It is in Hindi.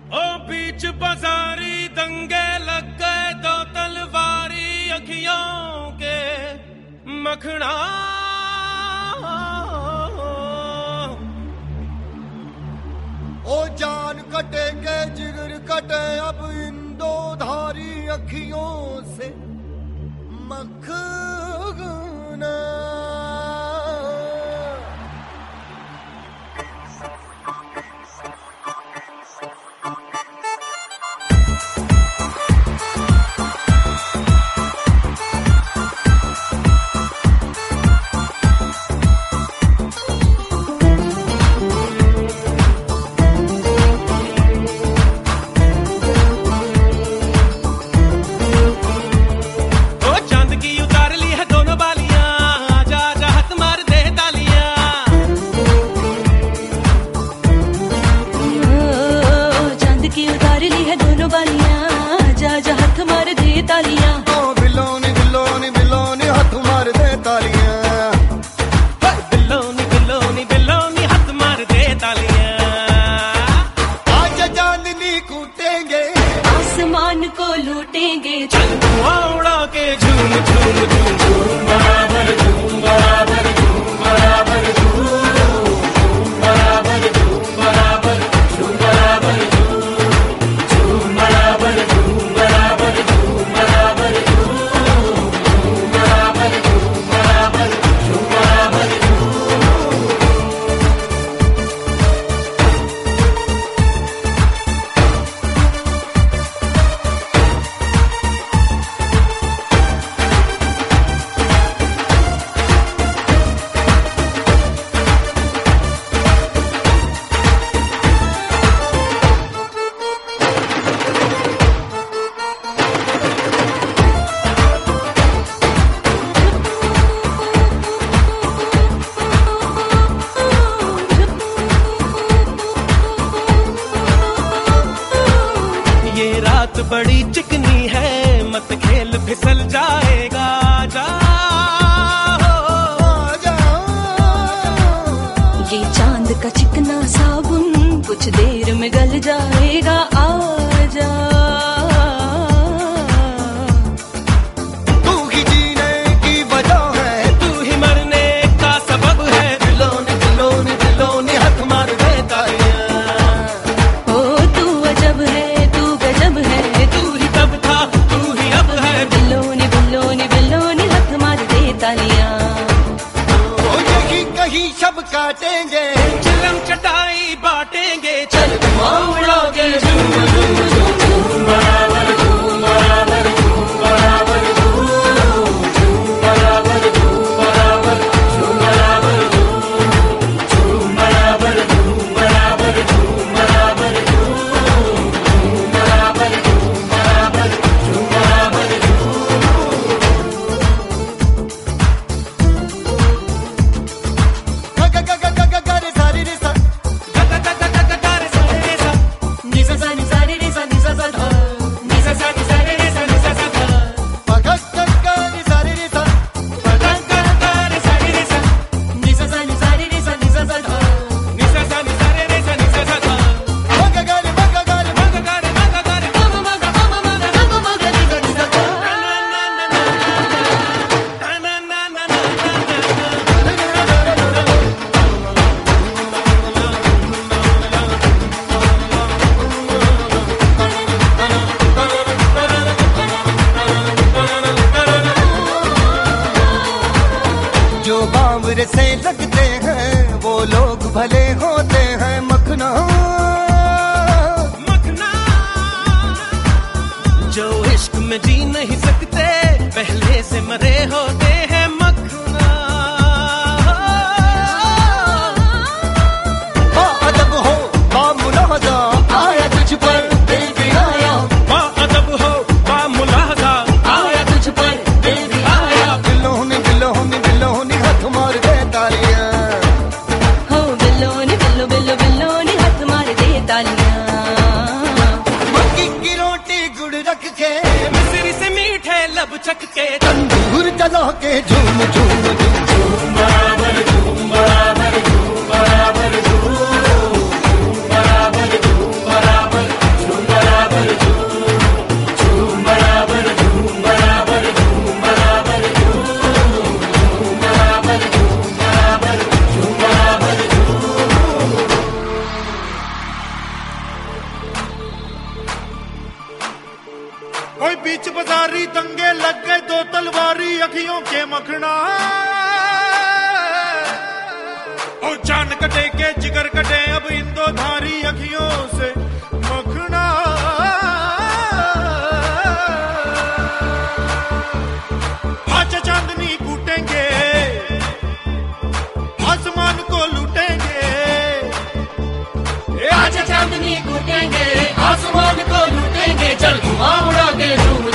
ओ बीच बाजारी दंगे लग गए, दो तलवारी अखियों के मखना। ओ जान कटेंगे जिगर कटे अब इन दो धारी अखियों से मखना। को लूटेंगे चल उड़ा के झूम झूम झूम झूम बराबर झूम बराबर झूम बराबर झूम बराबर झूम बराबर झूम बराबर झूम बराबर झूम बराबर झूम बराबर झूम बराबर झूम बराबर झूम बराबर बड़ी चिकनी है मत खेल फिसल जाएगा जा ये चांद का चिकना साबुन कुछ देर में गल जाएगा आजा तू ही जीने की वजह है तू ही मरने का सबब है दिलों ने हाथ मार देता है ओ तू अजब है तू गजब है तू ही तब था तू ही अब है बिल्लों ने हाथ मार दे तालियां ओ यही कहीं शब काटेंगे चिलम चटाई बांटेंगे चल उड़ोगे झूम झूम झूम झूम बराबर झूम बराबर झूम बराबर झूम बराबर झूम बराबर झूम बराबर झूम बराबर झूम बराबर झूम बराबर झूम बराबर झूम बराबर झूम बराबर गरे सारी रे सा निसा सा निसा रे रे सा निसा सा धा निसा सा निसा रे रे सा निसा सा धा गरे सारी रे सा गरे सारी रे सा निसा सा निसा रे रे सा निसा सा धा निसा सा निसा रे रे सा निसा सा धा गरे मगरे मगा निसा निसा धा जो बावरे से लगते हैं वो लोग भले होते हैं मखना मखना जो इश्क में जी नहीं सकते पहले से मरे होते हैं मखना अदब हो मुलाहजा आया तुझ पर दिल भी आया अदब हो मुलाहजा आया तुझ पर दिल भी आया दिलों ने हाथ मार दे तालियां हो बिल्लों ने हाथ मार दे तालियां मक्की की रोटी गुड़ रख के मिस्री से मीठे लब चख के तंदूर जला के झूम झूम झूम झूम बराबर झूम बराबर झूम बराबर झूम बराबर झूम बराबर तलवारी दंगे लग गए दो तलवारी अखियों के मखना ओ जान कटे के जिगर कटे अब इन दो धारी अखियों से मखना आज चांदनी कूटेंगे आसमान को लूटेंगे आज चांदनी कूटेंगे आसमान को लूटेंगे चल धुआं उड़ा के झूम